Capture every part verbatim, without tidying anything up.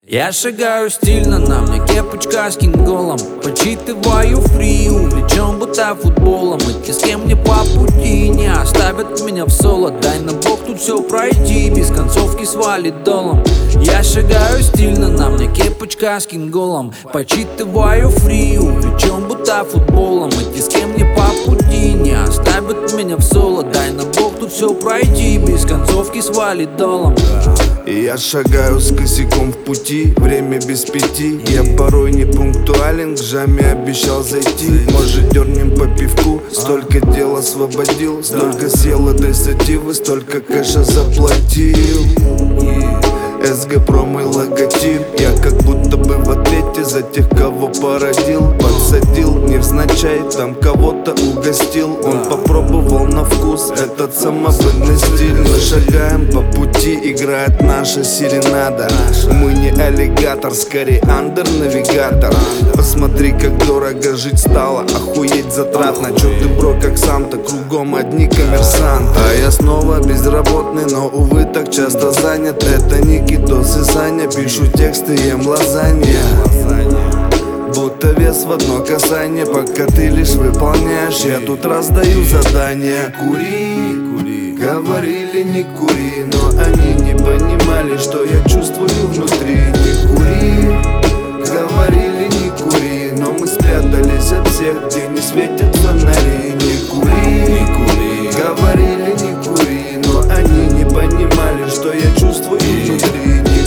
Я шагаю стильно, на мне кепочка с кинголом. Почитываю фри, увлечен будто футболом. И те, с кем мне по пути, не оставят меня в соло. Дай на бок тут все пройти, без концовки свалит долом. Я шагаю стильно, на мне кепочка с кинголом. Почитываю фри, увлечен будто футболом. И те, с кем мне по пути, не оставят меня в соло. Дай на бок тут все пройти, без концовки свалит долом. И я шагаю с косяком в пути, время без пяти. Я порой не пунктуален, к жаме обещал зайти. Может дернем по пивку, столько дел освободил. Столько сел этой сативы, столько кэша заплатил. СГ про мой логотип. Я как будто бы в ответе за тех, кого породил. Подсадил невзначай, там кого-то угостил. Он попробовал на вкус этот самобытный стиль. Мы шагаем по пути, играет наша серенада. Мы не аллигатор, скорее андер-навигатор. Посмотри, как дорого жить стало, охуеть затратно. Чё ты, бро, как сам-то, кругом одни коммерсанты. А я снова безработный, но, увы, так часто занят. Это не Китос и Саня, пишу тексты, ем лазанья. Будто вес в одно касание, пока ты лишь выполняешь. Я тут раздаю задания. Кури, кури, говорили не кури, но они не понимали, что я чувствую внутри. Не кури, говорили не кури, но мы спрятались от всех, где не светят фонари. Не кури, не кури, говорили не кури, но они не понимали, что я чувствую внутри.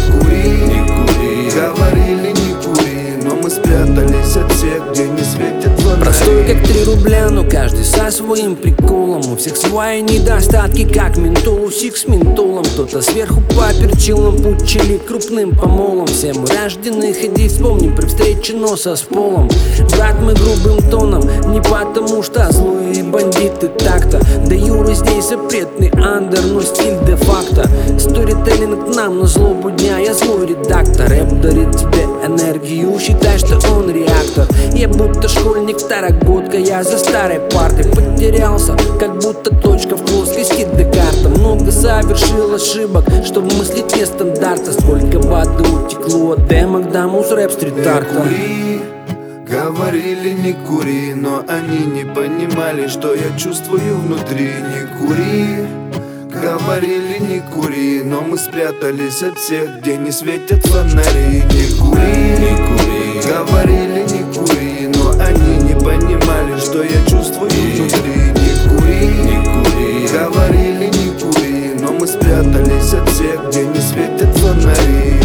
Говорили не кури, но мы спрятались от всех, где не светят фонари. Простой как три рубля, но каждый со своим приколом. У всех свои недостатки, как ментол, усик с ментолом. Кто-то сверху поперчил нам путь чили крупным помолом. Все мы рождены, ходи вспомним при встрече носа с полом. Брат, мы грубым тоном, не потому что злые бандиты так-то. Да Юра здесь запретный андер, но стиль де-факто. Сторителлинг нам на злобу дня, я злой редактор. Рэп дарит тебе энергию, считай, что он реактор. Я будто школьник, второгодка, я за старой партой потерялся, как будто точка в плоскости Декарта. Много совершил ошибок, чтобы мыслить не стандарта. Сколько воды утекло от демок до муз рэп стрит-арта. Говорили не кури, но они не понимали, что я чувствую внутри. Не кури, говорили не кури, но мы спрятались от всех, где не светят фонари. Не кури, не кури, говорили не кури, но они не понимали, что я чувствую внутри. Не кури, не кури, говорили не кури, но мы спрятались от всех, где не светят фонари.